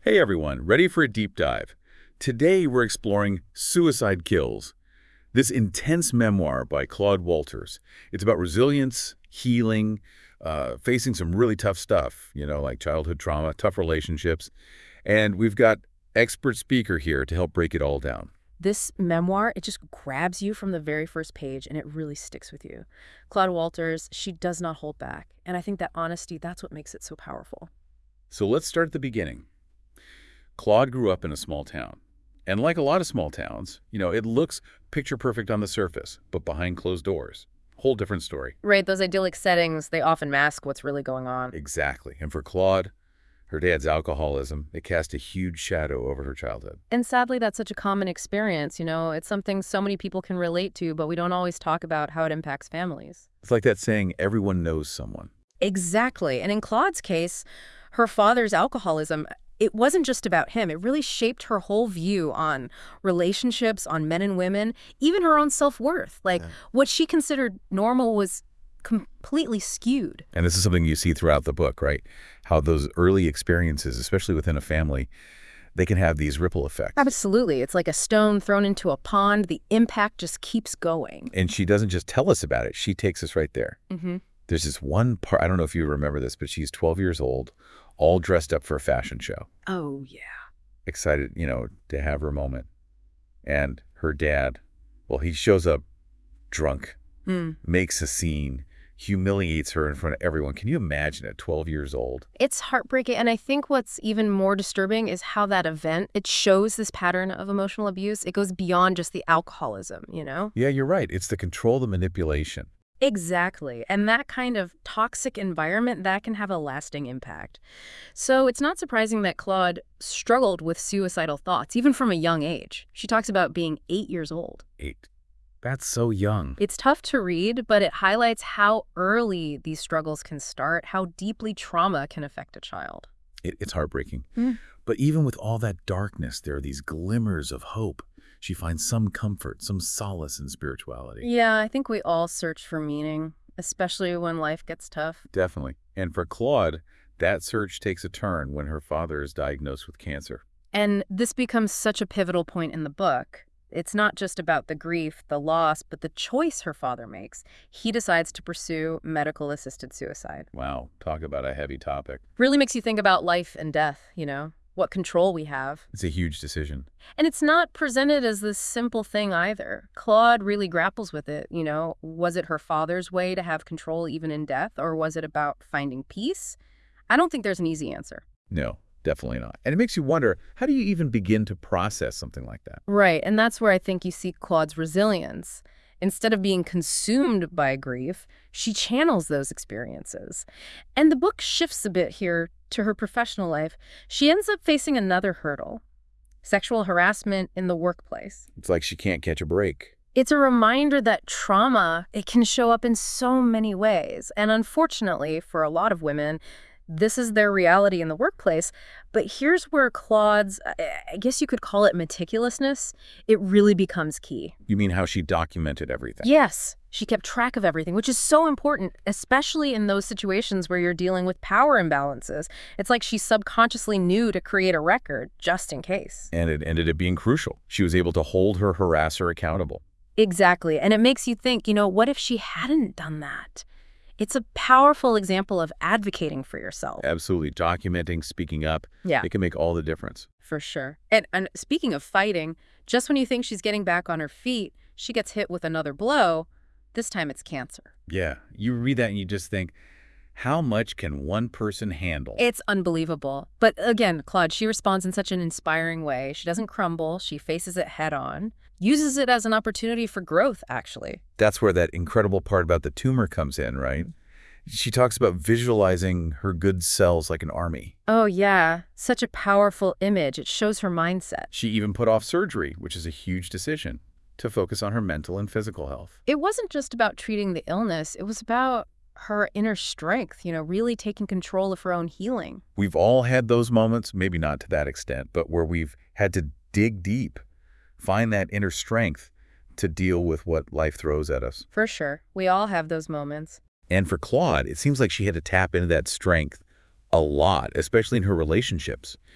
Hey everyone, ready for a deep dive? Today we're exploring Suicide Kills, this intense memoir by Claude Walters. It's about resilience, healing, facing some really tough stuff, like childhood trauma, tough relationships. And we've got expert speaker here to help break it all down. This memoir, it just grabs you from the very first page and it really sticks with you. Claude Walters, she does not hold back. And I think that honesty, that's what makes it so powerful. So let's start at the beginning. Claude grew up in a small town. And like a lot of small towns, it looks picture perfect on the surface, but behind closed doors. Whole different story. Right, those idyllic settings, they often mask what's really going on. Exactly. And for Claude, her dad's alcoholism, it cast a huge shadow over her childhood. And sadly, that's such a common experience, It's something so many people can relate to, but we don't always talk about how it impacts families. It's like that saying, everyone knows someone. Exactly. And in Claude's case, her father's alcoholism, it wasn't just about him. It really shaped her whole view on relationships, on men and women, even her own self-worth. What she considered normal was completely skewed. And this is something you see throughout the book, right? How those early experiences, especially within a family, they can have these ripple effects. Absolutely. It's like a stone thrown into a pond. The impact just keeps going. And she doesn't just tell us about it. She takes us right there. Mm-hmm. There's this one part, I don't know if you remember this, but she's 12 years old, all dressed up for a fashion show. Oh, yeah. Excited, to have her moment. And her dad, well, he shows up drunk, makes a scene, humiliates her in front of everyone. Can you imagine at 12 years old? It's heartbreaking. And I think what's even more disturbing is how that event, it shows this pattern of emotional abuse. It goes beyond just the alcoholism, Yeah, you're right. It's the control, the manipulation. Exactly. And that kind of toxic environment, that can have a lasting impact. So it's not surprising that Claude struggled with suicidal thoughts, even from a young age. She talks about being 8 years old. 8. That's so young. It's tough to read, but it highlights how early these struggles can start, how deeply trauma can affect a child. It's heartbreaking. But even with all that darkness, there are these glimmers of hope. She finds some comfort, some solace in spirituality. Yeah, I think we all search for meaning, especially when life gets tough. Definitely. And for Claude, that search takes a turn when her father is diagnosed with cancer. And this becomes such a pivotal point in the book. It's not just about the grief, the loss, but the choice her father makes. He decides to pursue medical-assisted suicide. Wow, talk about a heavy topic. Really makes you think about life and death, what control we have. It's a huge decision. And it's not presented as this simple thing either. Claude really grapples with it, Was it her father's way to have control even in death, or was it about finding peace? I don't think there's an easy answer. No, definitely not. And it makes you wonder, how do you even begin to process something like that? Right, and that's where I think you see Claude's resilience. Instead of being consumed by grief, she channels those experiences. And the book shifts a bit here to her professional life. She ends up facing another hurdle: sexual harassment in the workplace. It's like she can't catch a break. It's a reminder that trauma, it can show up in so many ways. And unfortunately, for a lot of women, this is their reality in the workplace. But here's where Claude's, I guess you could call it meticulousness, it really becomes key. You mean how she documented everything? Yes. She kept track of everything, which is so important, especially in those situations where you're dealing with power imbalances. It's like she subconsciously knew to create a record just in case. And it ended up being crucial. She was able to hold her harasser accountable. Exactly. And it makes you think, what if she hadn't done that? It's a powerful example of advocating for yourself. Absolutely. Documenting, speaking up. Yeah. It can make all the difference. For sure. And speaking of fighting, just when you think she's getting back on her feet, she gets hit with another blow. This time it's cancer. Yeah. You read that and you just think, how much can one person handle? It's unbelievable. But again, Claude, she responds in such an inspiring way. She doesn't crumble. She faces it head on, uses it as an opportunity for growth, actually. That's where that incredible part about the tumor comes in, right? She talks about visualizing her good cells like an army. Oh, yeah. Such a powerful image. It shows her mindset. She even put off surgery, which is a huge decision, to focus on her mental and physical health. It wasn't just about treating the illness. It was about her inner strength, really taking control of her own healing. We've all had those moments, maybe not to that extent, but where we've had to dig deep, find that inner strength to deal with what life throws at us. For sure. We all have those moments. And for Claude, it seems like she had to tap into that strength a lot, especially in her relationships.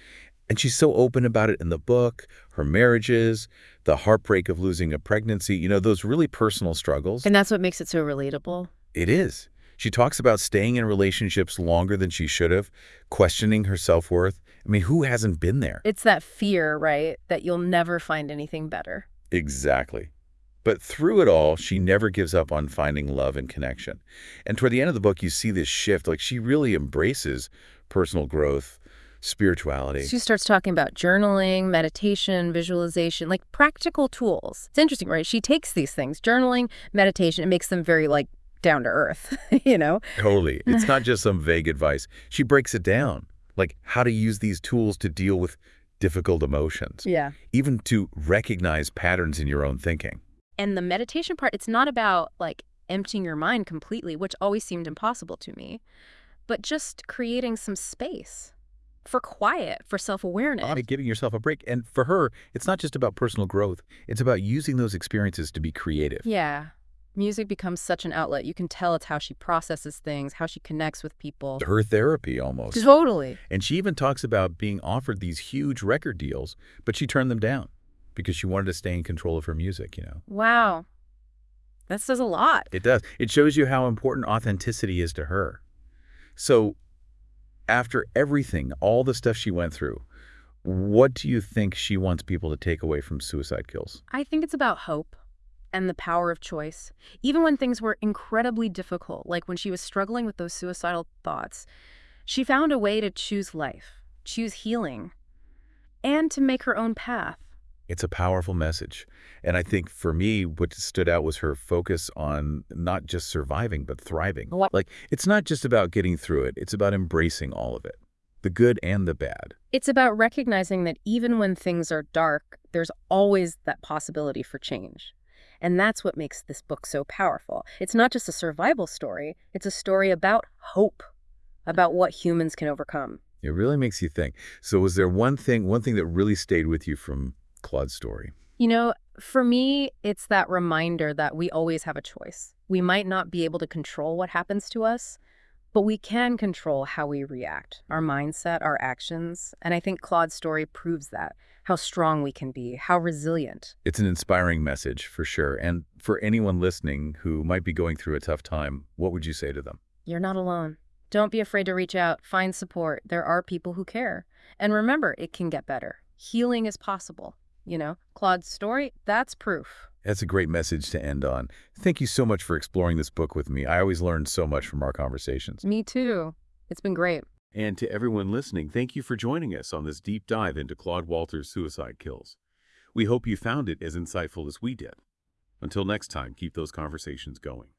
And she's so open about it in the book, her marriages, the heartbreak of losing a pregnancy, those really personal struggles. And that's what makes it so relatable. It is. She talks about staying in relationships longer than she should have, questioning her self-worth. I mean, who hasn't been there? It's that fear, right, that you'll never find anything better. Exactly. But through it all, she never gives up on finding love and connection. And toward the end of the book, you see this shift. Like, she really embraces personal growth, spirituality. She starts talking about journaling, meditation, visualization, like practical tools. It's interesting, right? She takes these things, journaling, meditation, and makes them very, like, down to earth, Totally. It's not just some vague advice. She breaks it down, like how to use these tools to deal with difficult emotions, Yeah. even to recognize patterns in your own thinking. And the meditation part, it's not about, like, emptying your mind completely, which always seemed impossible to me, but just creating some space for quiet, for self-awareness. By giving yourself a break. And for her, it's not just about personal growth. It's about using those experiences to be creative. Yeah. Music becomes such an outlet. You can tell it's how she processes things, how she connects with people. Her therapy, almost. Totally. And she even talks about being offered these huge record deals, but she turned them down because she wanted to stay in control of her music. Wow. That says a lot. It does. It shows you how important authenticity is to her. So after everything, all the stuff she went through, what do you think she wants people to take away from Suicide Kills? I think it's about hope and the power of choice. Even when things were incredibly difficult, like when she was struggling with those suicidal thoughts, she found a way to choose life, choose healing, and to make her own path. It's a powerful message. And I think for me, what stood out was her focus on not just surviving, but thriving. What? Like, it's not just about getting through it. It's about embracing all of it, the good and the bad. It's about recognizing that even when things are dark, there's always that possibility for change. And that's what makes this book so powerful. It's not just a survival story. It's a story about hope, about what humans can overcome. It really makes you think. So was there one thing that really stayed with you from Claude's story? For me, it's that reminder that we always have a choice. We might not be able to control what happens to us, but we can control how we react, our mindset, our actions. And I think Claude's story proves that, how strong we can be, how resilient. It's an inspiring message, for sure. And for anyone listening who might be going through a tough time, what would you say to them? You're not alone. Don't be afraid to reach out, find support. There are people who care. And remember, it can get better. Healing is possible. Claude's story, that's proof. That's a great message to end on. Thank you so much for exploring this book with me. I always learn so much from our conversations. Me too. It's been great. And to everyone listening, thank you for joining us on this deep dive into Claude Walters' Suicide Kills. We hope you found it as insightful as we did. Until next time, keep those conversations going.